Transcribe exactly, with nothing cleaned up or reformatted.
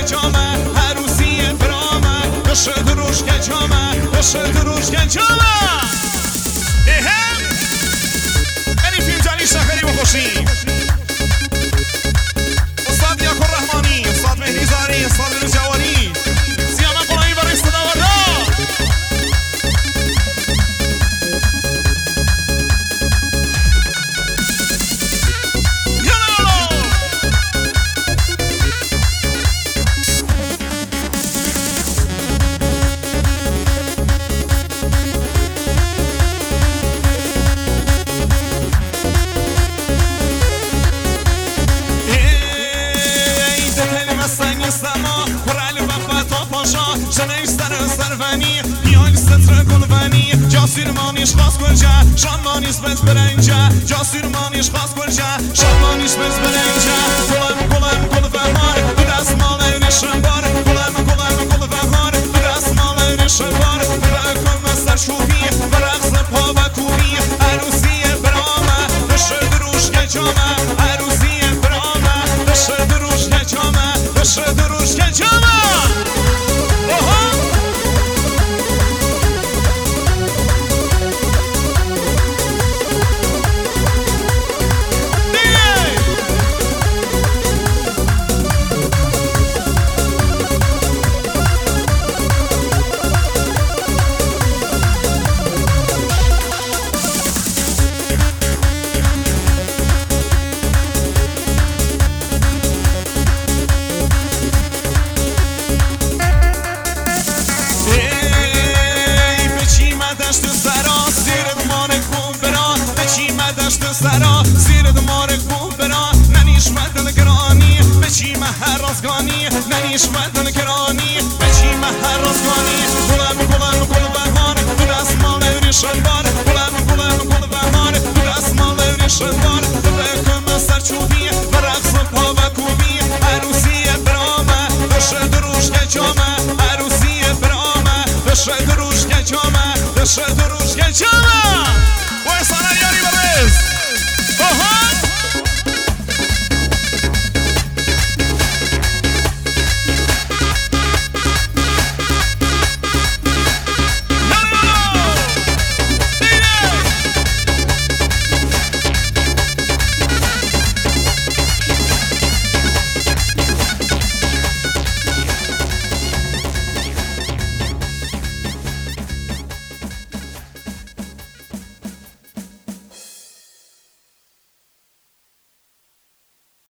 جامه عروسی برامه بشه دروش که جامه بشه دروش که جامه اهم این فیلم جالی شهری بخوشی استاد یاکور رحمانی استاد مهدی زاری استاد بلو جوانی سیامه قرآنی برای صدا و را جاسیرمانیش خواست گلجه شامانیش بز برنجه جاسیرمانیش خواست گلجه شامانیش بز برنجه گلم گلم گل فهمار دو دست مال ریشم بار گلم گلم گل فهمار دو دست مال ریشم بار برکن مستر شوفی برقص پا و کوبی عروسی برامه بشه دروش که جامه عروسی برامه بشه دروش که جامه بشه دروش که جامه سرا زیر دمار خوب برا ننیش مدن گرانی بچی مهر رازگانی ننیش مدن گرانی بچی مهر رازگانی گلم گلم گل بهار دو دست مال ریشن بار گلم گلم گل بهار دو دست مال ریشن بار بکن سر چوبی و رقص پا و کوبی عروسی